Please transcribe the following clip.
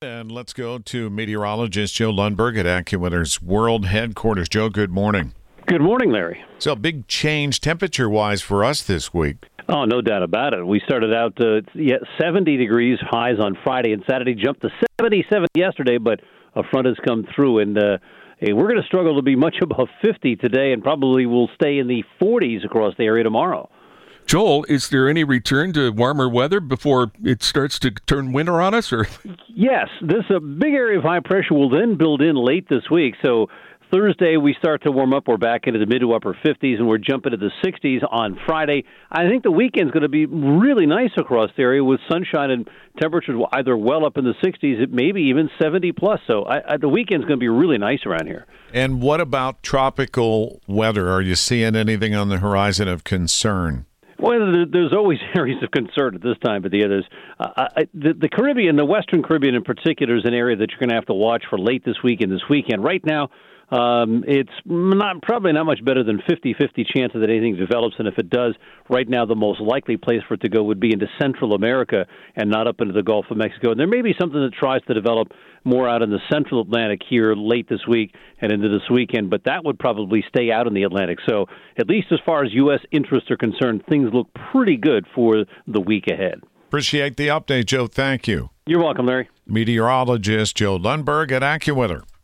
And let's go to meteorologist Joe Lundberg at AccuWeather's World Headquarters. Joe, good morning. Good morning, Larry. So, big change temperature-wise for us this week. Oh, no doubt about it. We started out 70 degrees highs on Friday and Saturday, jumped to 77 yesterday, but a front has come through, and we're going to struggle to be much above 50 today, and probably will stay in the 40s across the area tomorrow. Joel, is there any return to warmer weather before it starts to turn winter on us? Or yes, this big area of high pressure will then build in late this week. So Thursday we start to warm up. We're back into the mid to upper 50s, and we're jumping to the 60s on Friday. I think the weekend's going to be really nice across the area with sunshine and temperatures either well up in the 60s, maybe even 70 plus. So the weekend's going to be really nice around here. And what about tropical weather? Are you seeing anything on the horizon of concern? Well, there's always areas of concern at this time of the year. The Caribbean, the Western Caribbean in particular, is an area that you're going to have to watch for late this week and this weekend. Right now, it's probably not much better than 50-50 chance that anything develops, and if it does, right now the most likely place for it to go would be into Central America and not up into the Gulf of Mexico. And there may be something that tries to develop more out in the Central Atlantic here late this week and into this weekend, but that would probably stay out in the Atlantic. So at least as far as U.S. interests are concerned, things look pretty good for the week ahead. Appreciate the update, Joe. Thank you. You're welcome, Larry. Meteorologist Joe Lundberg at AccuWeather.